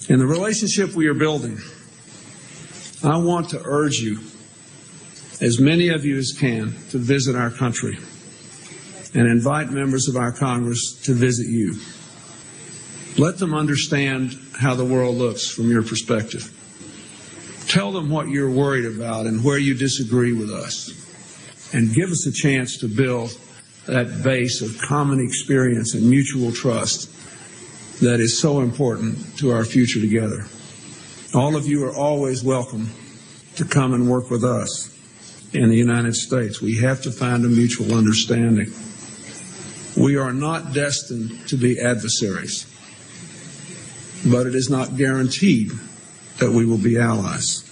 In the relationship we are building, I want to urge you, as many of you as can, to visit our country and invite members of our Congress to visit you. Let them understand how the world looks from your perspective. Tell them what you're worried about and where you disagree with us, and give us a chance to build that base of common experience and mutual trust that is so important to our future together. All of you are always welcome to come and work with us in the United States. We have to find a mutual understanding. We are not destined to be adversaries, but it is not guaranteed that we will be allies.